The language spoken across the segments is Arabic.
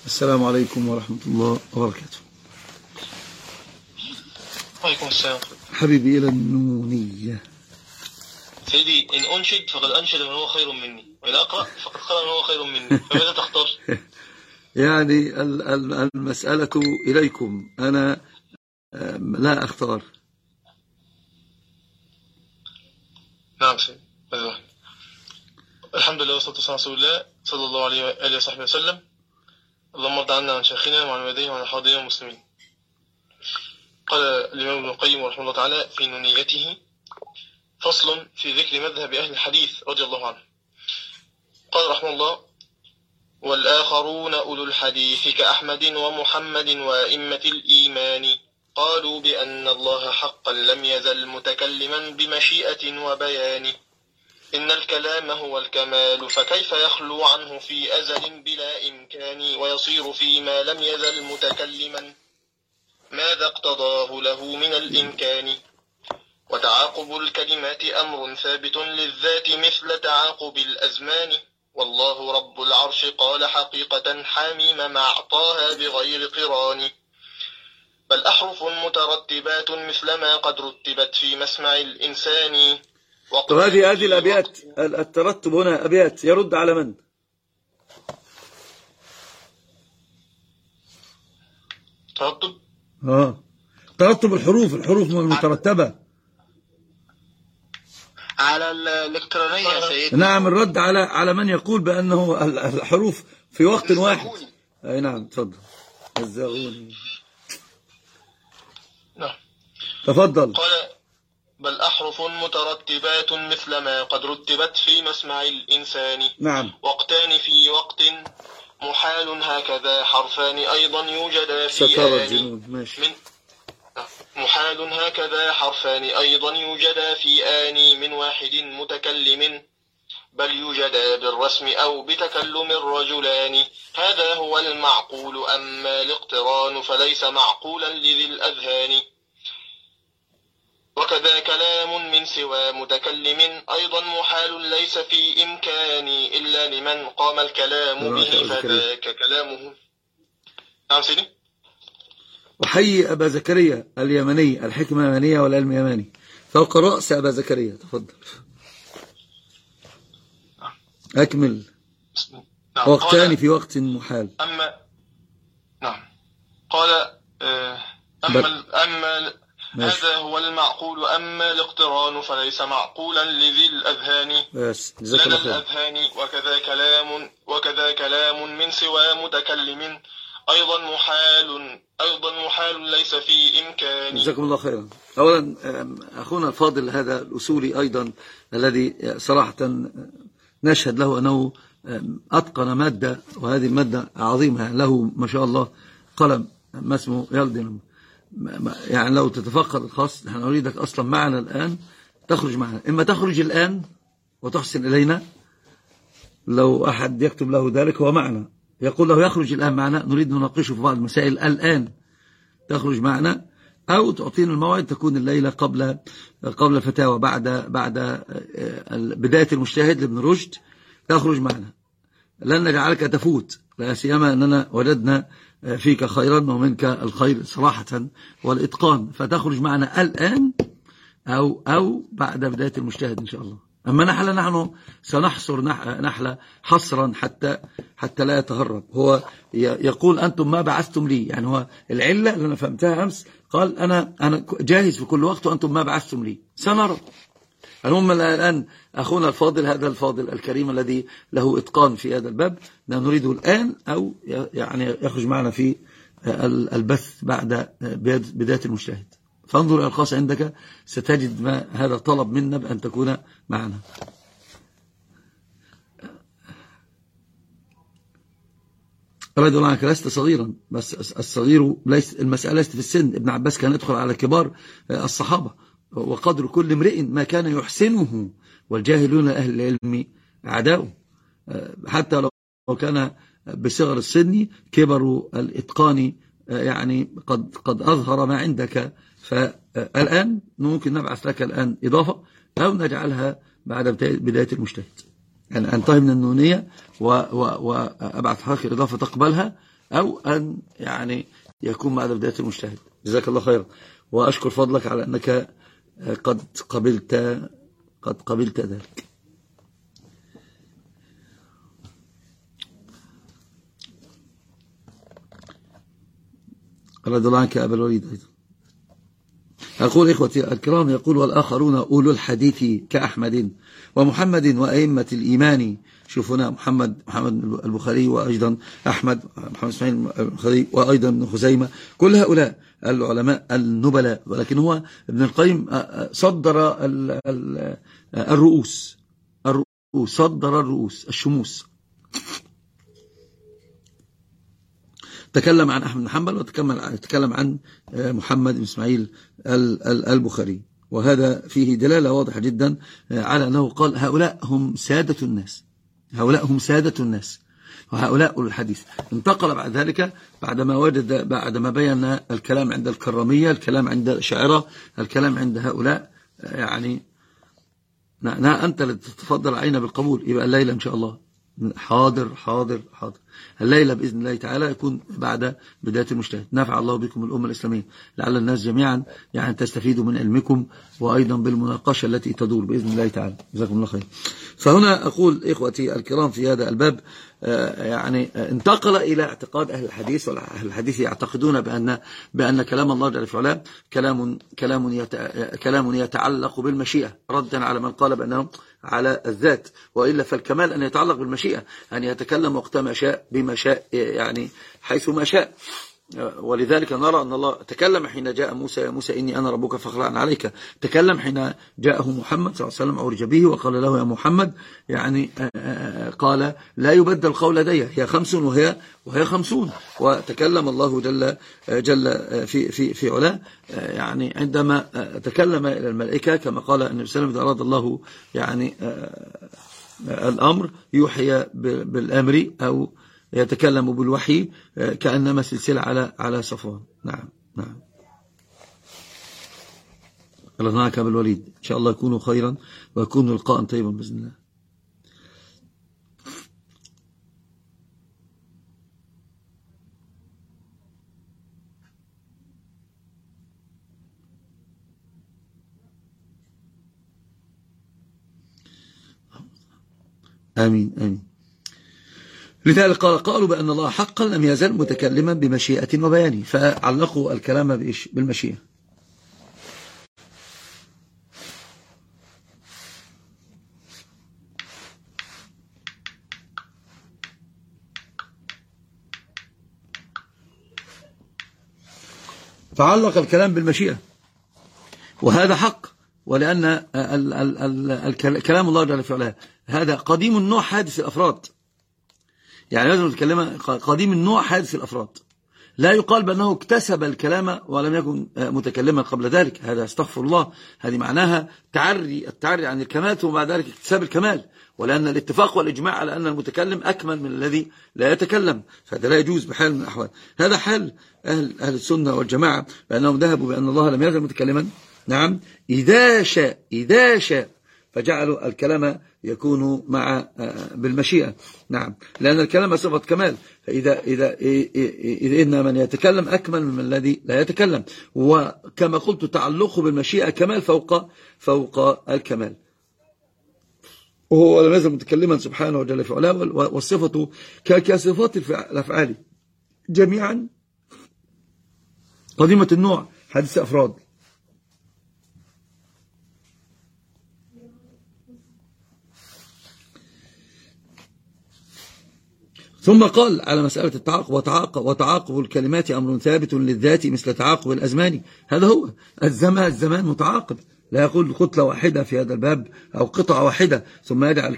السلام عليكم ورحمة الله وبركاته. وعليكم السلام. حبيبي إلى النونية. سيدي، إن أنشد فقد أنشد من هو خير مني، وإن أقرأ فقد قرأ من هو خير مني، فماذا تختار؟ يعني المسألة إليكم، أنا لا أختار. نعم سيدي. الحمد لله والصلاة والسلام على رسول الله صلى الله عليه وآله وصحبه وسلم. اللهم ارض عنا عن شيخنا وعن والديه وعن الحاضرين والمسلمين. قال الإمام ابن القيم رحمه الله تعالى في نونيته: فصل في ذكر مذهب أهل الحديث رضي الله عنه. قال رحمه الله: والآخرون أولو الحديث كأحمد ومحمد وأئمة الإيمان قالوا بأن الله حقا لم يزل متكلما بمشيئة وبيان، إن الكلام هو الكمال فكيف يخلو عنه في أزل بلا إمكان، ويصير فيما لم يزل متكلما ماذا اقتضاه له من الإمكان. وتعاقب الكلمات أمر ثابت للذات مثل تعاقب الأزمان، والله رب العرش قال حقيقة حميم مع طه بغير قران، بل أحرف مترتبات مثل ما قد رتبت في مسمع الإنسان. هذه الأبيات، الترتب هنا أبيات يرد على من؟ ترتب الحروف المترتبة على الإلكترونية يا سيدي. نعم، الرد على من يقول بأنه الحروف في وقت واحد. أي نعم، تفضل. الزغوني. نعم، تفضل. قال: بل أحرف مترتبات مثل ما قد رتبت في مسمع الإنسان. نعم. وقتان في وقت محال هكذا حرفان أيضا يوجدا في سترى الجنود. ماشي. محال هكذا حرفان أيضا يوجدا في آن من واحد متكلم، بل يوجدا بالرسم أو بتكلم الرجلان، هذا هو المعقول، أما الاقتران فليس معقولا لذي الأذهان. وكذا كلام من سوى متكلم أيضا محال ليس في إمكاني إلا لمن قام الكلام به فذاك كلامه. نعم سيدي. وحي أبا زكريا اليمني، الحكمة اليمنية والعلم اليمني، فوق رأس أبا زكريا. تفضل أكمل. نعم. وقتان في وقت محال. نعم. قال أما هذا هو المعقول، أما الاقتران فليس معقولا لذي الأذهان. لدى الأذهان. وكذا كلام من سوى متكلم أيضا محال ليس في إمكان. جزاكم الله خيرا. أولا أخونا الفاضل هذا الأصولي أيضا الذي صراحة نشهد له أنه أتقن مادة، وهذه المادة عظيمة له ما شاء الله، قلم ما اسمه يلدن، يعني لو تتفقد الخاص نحن نريدك أصلا معنا الآن، تخرج معنا، إما تخرج الآن وتحسن إلينا، لو أحد يكتب له ذلك هو معنا يقول له يخرج الآن معنا، نريد نناقشه في بعض المسائل الآن، تخرج معنا، أو تعطينا الموعد تكون الليلة قبل الفتاوى، بعد بداية المجتهد لابن رشد، تخرج معنا، لن نجعلك تفوت، لا سيما أننا وجدنا فيك خيرا ومنك الخير صراحة والإتقان، فتخرج معنا الآن أو بعد بداية المجتهد إن شاء الله. أما نحن سنحصر نحلة حصرا حتى لا يتهرب. هو يقول أنتم ما بعثتم لي، يعني هو العلة اللي أنا فهمتها أمس، قال أنا جاهز في كل وقت وأنتم ما بعثتم لي، سنرى. المهم الآن أخونا الفاضل، هذا الفاضل الكريم الذي له إتقان في هذا الباب، نريده الآن أو يعني يخرج معنا في البث بعد بداية المجتهد. فانظر إلى الخاص عندك، ستجد ما هذا طلب منا بأن تكون معنا. رضي الله عنك، لست صغيرا، بس الصغير المسألة ليست في السن. ابن عباس كان يدخل على كبار الصحابة، وقدر كل امرئ ما كان يحسنه، والجاهلون أهل العلم أعداؤه، حتى لو كان بصغر السن كبر الإتقان يعني قد أظهر ما عندك. فالآن ممكن نبعث لك الآن إضافة، أو نجعلها بعد بداية المجتهد، يعني أنتهي من النونية وأبعث لك إضافة تقبلها، أو أن يعني يكون بعد بداية المجتهد. جزاك الله خيرا، وأشكر فضلك على أنك قد قبلت ذلك. رضي الله عنك أبا الوليد. أيضا أقول إخوتي الكرام، يقول والآخرون أولو الحديث كأحمد ومحمد وأئمة الإيمان. شوفنا محمد البخاري، وأيضا أحمد محمد إسماعيل البخاري، وأيضا ابن خزيمة، كل هؤلاء العلماء النبلاء. ولكن هو ابن القيم صدر الرؤوس، صدر الرؤوس الشموس. تكلم عن أحمد بن حنبل، وتكلم عن محمد بن إسماعيل البخاري، وهذا فيه دلالة واضحة جدا على أنه قال هؤلاء هم سادة الناس، هؤلاء هم سادة الناس، وهؤلاء أولو الحديث. انتقل بعد ذلك بعدما بين الكلام عند الكرامية، الكلام عند الشاعرة، الكلام عند هؤلاء، يعني أنت تتفضل علينا بالقبول. يبقى الليلة إن شاء الله حاضر حاضر حاضر، الليلة بإذن الله تعالى يكون بعد بداية المجتهد. نفع الله بكم الأمة الإسلامية، لعل الناس جميعا يعني تستفيدوا من علمكم، وأيضا بالمناقشة التي تدور بإذن الله تعالى. جزاكم الله خير. فهنا أقول إخوتي الكرام في هذا الباب يعني انتقل إلى اعتقاد أهل الحديث، وأهل الحديث يعتقدون بأن كلام الله جل وعلا كلام يتعلق بالمشيئة، ردا على من قال بأنه على الذات. وإلا فالكمال أن يتعلق بالمشيئة، أن يتكلم وقت ما شاء بما شاء، يعني حيث ما شاء. ولذلك نرى أن الله تكلم حين جاء موسى: يا موسى إني أنا ربك فاخلع عليك. تكلم حين جاءه محمد صلى الله عليه وسلم عرج به وقال له: يا محمد، يعني قال: لا يبدل قول لدي، هي 5 وهي 50. وتكلم الله جل في علاه، يعني عندما تكلم إلى الملائكة كما قال النبي صلى الله عليه وسلم: إذا أراد الله يعني الأمر يوحي بالأمر، أو يتكلم بالوحي كأنما سلسلة على صفوان. نعم نعم. الله معك أبا الوليد، إن شاء الله يكونوا خيرا ويكونوا لقاء طيبا بإذن الله. آمين آمين. لذلك قالوا بأن الله حقا لم يزل متكلما بمشيئة وبيانه، فعلقوا الكلام بالمشيئة. فعلق الكلام بالمشيئة، وهذا حق، ولأن كلام الله جل وعلا هذا قديم النوع حادث الأفراد. يعني لازم نتكلم قديم النوع حادث الأفراد، لا يقال بأنه اكتسب الكلام ولم يكن متكلما قبل ذلك، هذا استغفر الله، هذه معناها التعري عن الكمال ثم بعد ذلك اكتساب الكمال. ولأن الاتفاق والإجماع على أن المتكلم أكمل من الذي لا يتكلم، فهذا لا يجوز بحال من الأحوال. هذا حال أهل السنة والجماعة، بأنهم ذهبوا بأن الله لم يزل متكلما، نعم، إذا شاء فجعلوا الكلام يكون بالمشيئة. نعم، لأن الكلام صفة كمال، فإذا إن من يتكلم أكمل من الذي لا يتكلم، وكما قلت تعلقه بالمشيئة كمال فوق الكمال، وهو لم يزل متكلما سبحانه وجل في علاه، والصفة كصفات الأفعال جميعا قديمة النوع حديث أفراد. ثم قال على مسألة التعاقب: وتعاقب الكلمات أمر ثابت للذات مثل تعاقب الأزمان. هذا هو الزمان متعاقب، لا يقول كتلة واحدة في هذا الباب أو قطعة واحدة ثم يجعل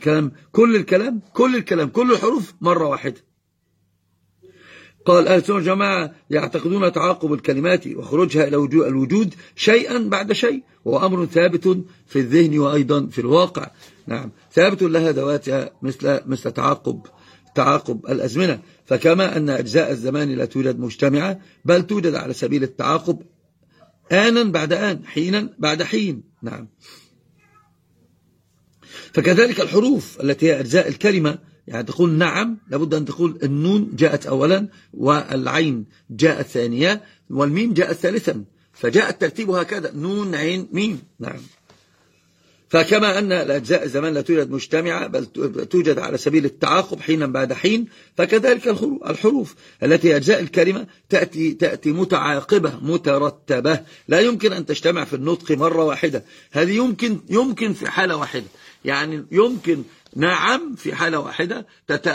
كل الحروف مرة واحدة. قال أهل السنة والجماعة يعتقدون تعاقب الكلمات وخروجها إلى الوجود شيئا بعد شيء، وهو أمر ثابت في الذهن وأيضا في الواقع. نعم، ثابت لها ذواتها مثل تعاقب الأزمنة. فكما أن أجزاء الزمان لا توجد مجتمعة، بل توجد على سبيل التعاقب آنا بعد آن، حينا بعد حين. نعم، فكذلك الحروف التي هي أجزاء الكلمة يعني تقول نعم لابد أن تقول النون جاءت أولا والعين جاءت ثانية والميم جاءت ثالثا، فجاء الترتيب هكذا نون عين ميم. نعم. فكما أن الأجزاء الزمان لا توجد مجتمعة بل توجد على سبيل التعاقب حينا بعد حين، فكذلك الحروف التي أجزاء الكلمة تأتي متعاقبة مترتبة، لا يمكن أن تجتمع في النطق مرة واحدة. هذه يمكن في حالة واحدة، يعني يمكن نعم في حالة واحدة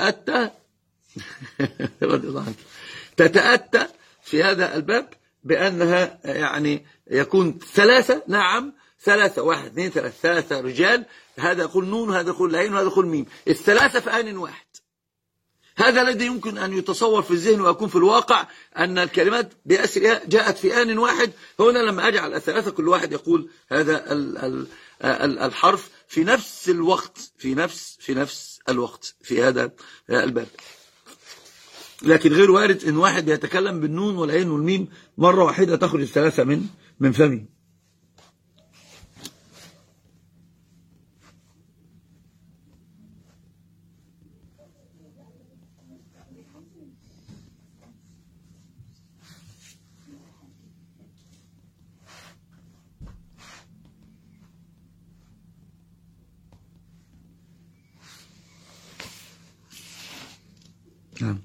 تتأتى في هذا الباب بأنها يعني يكون ثلاثة نعم ثلاثة، واحد اثنين ثلاثة رجال، هذا يقول نون وهذا يقول عين وهذا يقول ميم، الثلاثة في آن واحد. هذا الذي يمكن أن يتصور في الذهن ويكون في الواقع أن الكلمات بأسرها جاءت في آن واحد. هنا لما أجعل الثلاثة كل واحد يقول هذا الحرف في نفس الوقت في نفس الوقت في هذا الباب، لكن غير وارد أن واحد يتكلم بالنون والعين والميم مرة واحدة تخرج الثلاثة من فمه. نعم.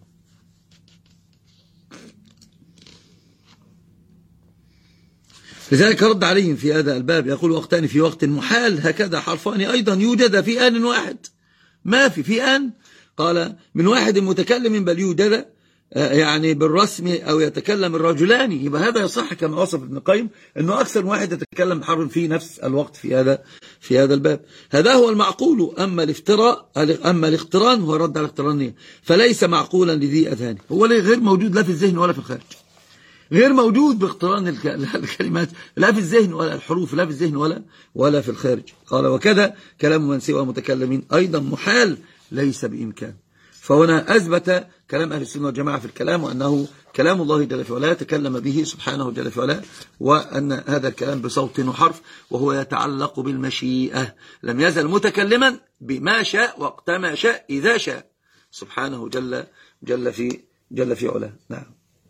لذلك رد عليهم في هذا الباب يقول وقتان في وقت محال هكذا حرفان أيضا يوجد في آن واحد. ما في آن قال من واحد متكلم بل يوجد يعني بالرسم أو يتكلم الرجلان، يبقى هذا يصح كما وصف ابن القيم أنه أكثر من واحد يتكلم بحرف في نفس الوقت في هذا الباب. هذا هو المعقول. أما الاقتران هو رد على الاقترانية، فليس معقولا لذي أذهان، هو غير موجود لا في الذهن ولا في الخارج، غير موجود باقتران الكلمات لا في الذهن ولا الحروف لا في الذهن ولا في الخارج. قال وكذا كلام من سوى متكلمين أيضا محال ليس بإمكان. فهنا أثبت كلام أهل السنة والجماعة في الكلام وأنه كلام الله جل في علاه تكلم به سبحانه جل في علاه، وأن هذا الكلام بصوت وحرف وهو يتعلق بالمشيئة، لم يزل متكلما بما شاء وقت ما شاء إذا شاء سبحانه جل في علاه. نعم.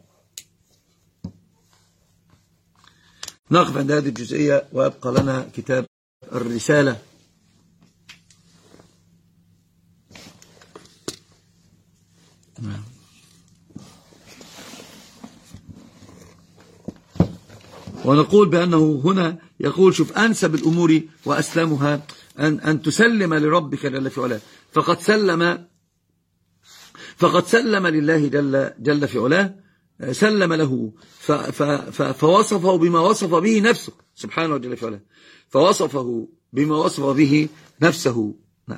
نقف عند هذه الجزئية ويبقى لنا كتاب الرسالة. ونقول بأنه هنا يقول شوف أنسب الأمور وأسلمها أن تسلم لربك جل في علاه، فقد سلم لله جل في علاه، سلم له فوصفه بما وصف به نفسه سبحانه جل في علاه، فوصفه بما وصف به نفسه. نعم.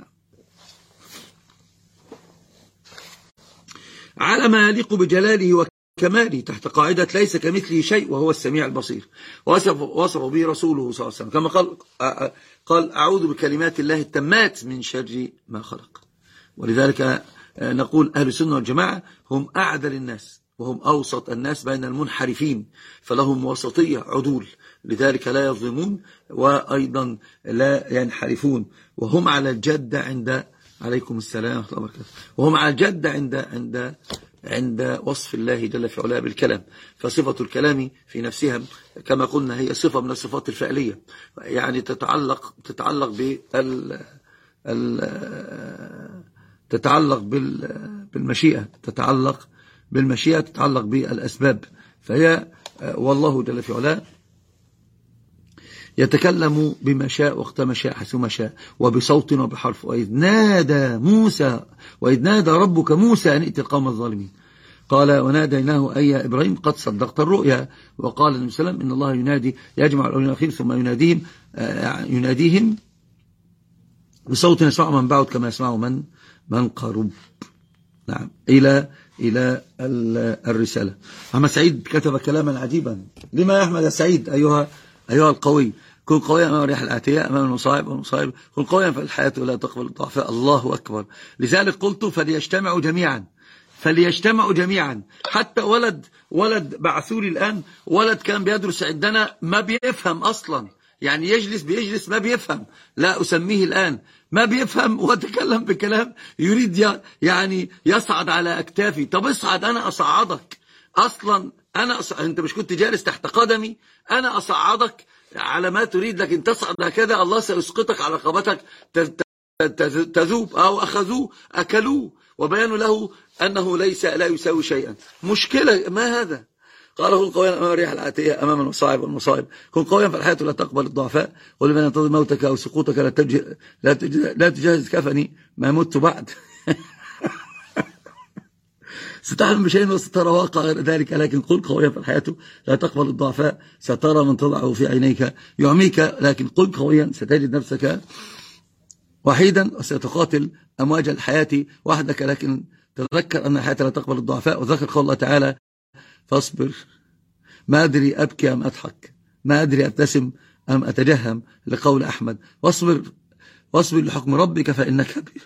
على ما يليق بجلاله وكماله تحت قاعدة ليس كمثله شيء وهو السميع البصير، وصف به رسوله صلى الله عليه وسلم كما قال أعوذ بكلمات الله التامات من شر ما خلق. ولذلك نقول أهل السنة والجماعة هم أعدل الناس وهم أوسط الناس بين المنحرفين، فلهم وسطية عدول، لذلك لا يظلمون وأيضا لا ينحرفون، وهم على الجد عليكم السلام ورحمة الله وبركاته، وهم على الجد عند وصف الله جل في علاه بالكلام. فصفة الكلام في نفسها كما قلنا هي صفة من الصفات الفعلية، يعني تتعلق بالمشيئة، تتعلق بالأسباب. فهي والله جل في علاه يتكلم بما شاء وقت ما شاء حيثما شاء وبصوت وبحرف. وإذ نادى ربك موسى أن ائت القوم الظالمين، قال وناديناه أي يا إبراهيم قد صدقت الرؤيا. وقال النبي صلى الله عليه وسلم إن الله ينادي يجمع الأولين والآخرين ثم يناديهم بصوت يسمع من بعد كما يسمع من قرب. نعم. إلى الرسالة. أحمد سعيد كتب كلاما عجيبا. لما يا أحمد سعيد أيها القوي، كن قويا أمام الرياح الآتية أمام المصائب، كن قويا في الحياة ولا تقبل الضعفاء. الله أكبر. لذلك قلت فليجتمعوا جميعا. حتى ولد بعثوا لي الآن ولد كان بيدرس عندنا ما بيفهم أصلا، يعني بيجلس ما بيفهم، لا أسميه الآن ما بيفهم وتكلم بكلام يريد يعني يصعد على أكتافي. طب اصعد، أنا أصعدك أصلا، أنت مش كنت جالس تحت قدمي؟ أنا أصعدك على ما تريد، لكن تصعد هكذا الله سيسقطك على رقبتك تذوب. أو أخذوه أكلوه وبيانوا له أنه لا يساوي شيئا. مشكلة ما هذا؟ قاله قويا أمام الريح الآتية أمام المصاعب والمصائب. كن قويا فالحياة لا تقبل الضعفاء، ولمن ينتظر موتك أو سقوطك لا تجهز كفني ما مت بعد. ستحلم بشيء وسترى واقع غير ذلك، لكن قل قويا فالحياة لا تقبل الضعفاء، سترى من تضعه في عينيك يعميك، لكن قل قويا ستجد نفسك وحيدا وستقاتل أمواج الحياة وحدك. لكن تذكر أن الحياة لا تقبل الضعفاء، وذكر قول الله تعالى فاصبر. ما أدري أبكي أم أضحك، ما أدري أبتسم أم أتجهم، لقول أحمد واصبر لحكم ربك فإنك به.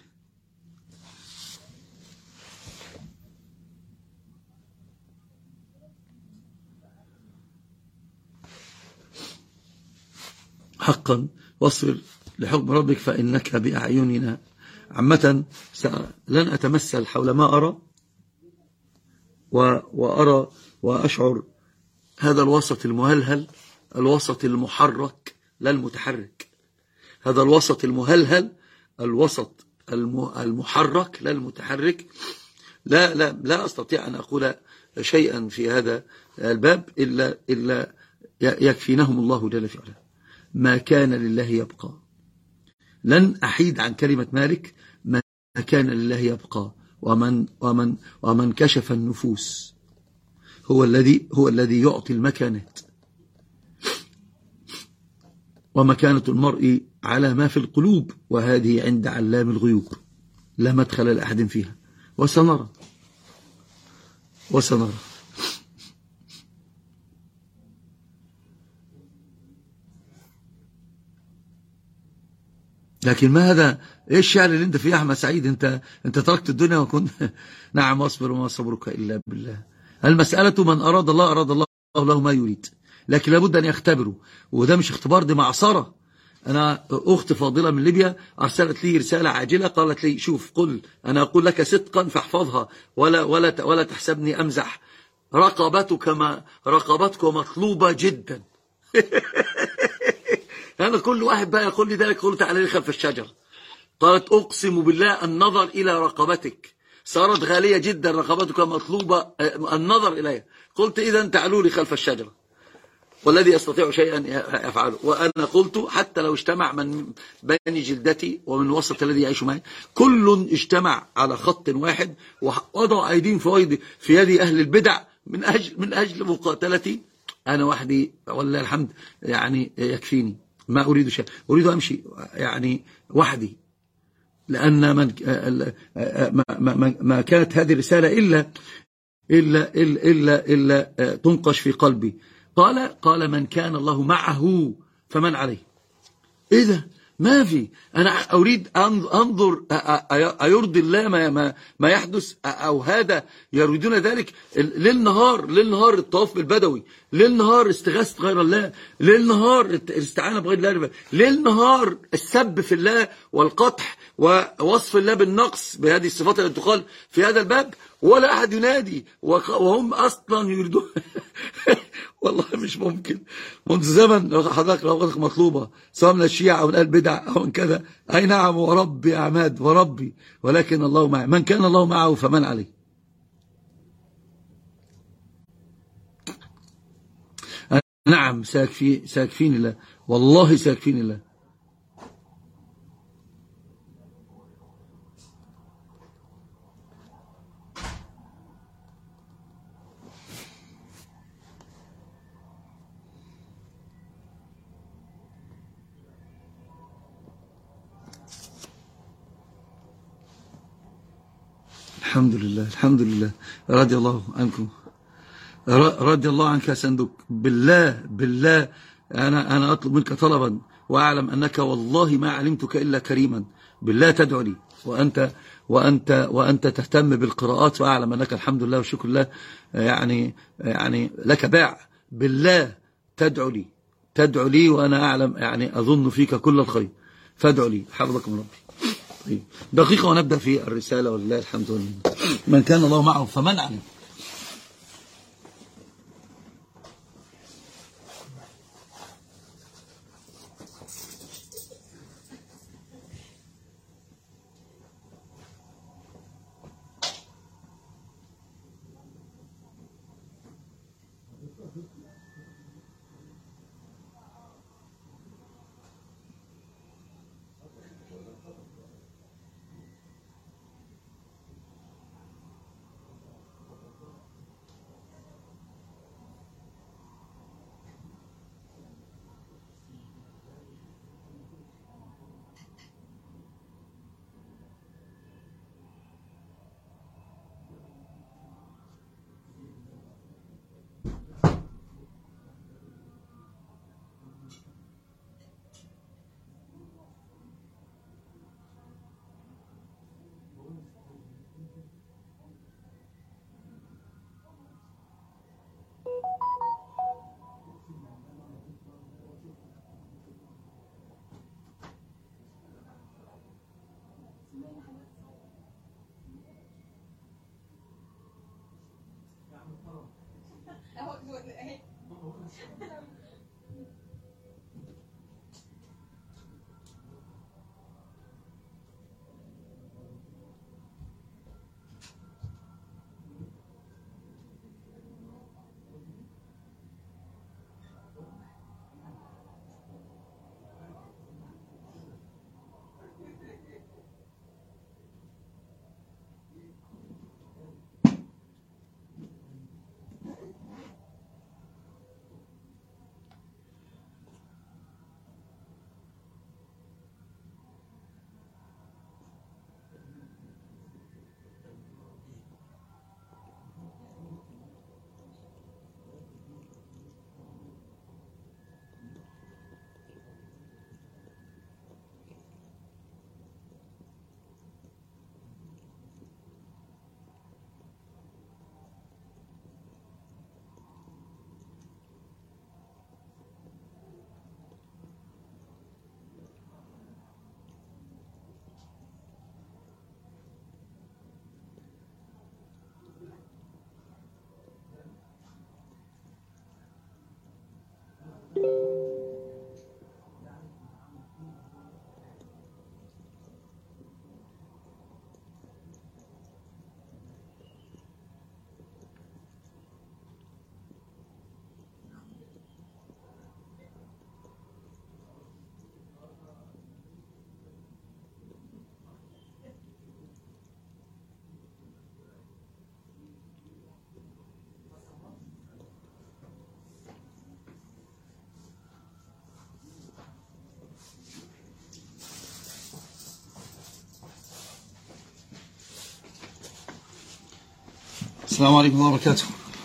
حقا واصبر لحكم ربك فإنك بأعيننا. عامة لن أتمثل حول ما أرى وأرى وأشعر هذا الوسط المهلهل، الوسط المحرك لا المتحرك، هذا الوسط المهلهل، الوسط المحرك لا المتحرك. لا أستطيع أن أقول شيئا في هذا الباب إلا يكفينهم الله جل في علاه. ما كان لله يبقى. لن أحيد عن كلمة مالك، ما كان لله يبقى. ومن كشف النفوس هو الذي يعطي المكانات، ومكانة المرء على ما في القلوب، وهذه عند علام الغيوب لا مدخل لأحد فيها. وسنرى لكن ما هذا؟ ايه الشعر اللي انت فيه يا احمد سعيد؟ انت تركت الدنيا وكنت نعم واصبر وما صبرك الا بالله. المسألة من اراد الله له ما يريد، لكن لابد ان يختبره، وده مش اختبار، دي معصرة. انا اخت فاضلة من ليبيا ارسلت لي رسالة عاجلة، قالت لي شوف، انا اقول لك صدقا فاحفظها ولا تحسبني امزح، رقبتك مطلوبة جدا. أنا كل واحد بقى يقول لي ذلك، قلت تعالى لي خلف الشجرة. قالت أقسم بالله النظر إلى رقبتك صارت غالية جدا، رقبتك مطلوبة النظر إليها. قلت إذا تعالوا لي خلف الشجرة، والذي يستطيع شيئا يفعله. وأنا قلت حتى لو اجتمع من بين جلدتي ومن وسط الذي يعيش معي، كل اجتمع على خط واحد ووضع أيدين في يد أهل البدع من أجل مقاتلتي، أنا وحدي والله الحمد يعني يكفيني، ما أريد شيء، أريد أمشي يعني وحدي. لأن ما كانت هذه الرسالة إلا تنقش في قلبي. قال من كان الله معه فمن عليه. إذا ما في، أنا أريد أنظر أيرضي الله ما يحدث، أو هذا يريدون ذلك. ليل نهار الطواف بالبدوي، ليل نهار استغاثة غير الله، ليل نهار الاستعانة بغير الله، ليل نهار السب في الله والقطح ووصف الله بالنقص بهذه الصفات التي تقال في هذا الباب، ولا أحد ينادي، وهم أصلا يريدون. والله مش ممكن. منذ زمن لو حضرتك مطلوبة، سواء من الشيعة أو من البدع أو من كذا، أي نعم وربي يا عماد وربي، ولكن الله معه، من كان الله معه فمن عليه. نعم سيكفيني الله، والله سيكفيني الله. الحمد لله رضي الله عنكم، رضي الله عنك يا صندوق. بالله أنا أطلب منك طلبا، وأعلم أنك والله ما علمتك إلا كريما. بالله تدعو لي، وأنت تهتم بالقراءات، وأعلم أنك الحمد لله والشكر لله يعني لك باع. بالله تدعو لي، تدعو لي وأنا أعلم يعني أظن فيك كل الخير، فادعو لي حفظكم ربي. طيب دقيقة ونبدأ في الرسالة، ولله الحمد لله. من كان الله معه فمن عليه. السلام عليكم ورحمة الله وبركاته.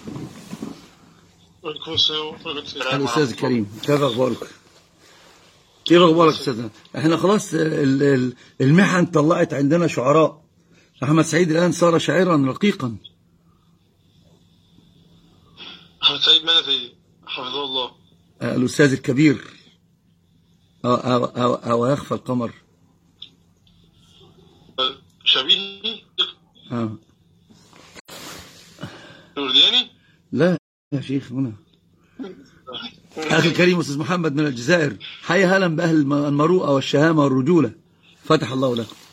وعليكم السلام ورحمة الله. الأستاذ الكريم، كيف أخبارك؟ كيف أخبارك أستاذنا؟ احنا خلاص المحن طلعت عندنا شعراء. أحمد سعيد الآن صار شاعرا رقيقا. أحمد سعيد ماذا فيه؟ حفظه الله. الأستاذ الكبير. أو يخفى القمر. شبيه. نوردياني؟ لا يا شيخ، هنا أخي الكريم أستاذ محمد من الجزائر، حي هلا بأهل المروءة والشهامة والرجولة، فتح الله لكم.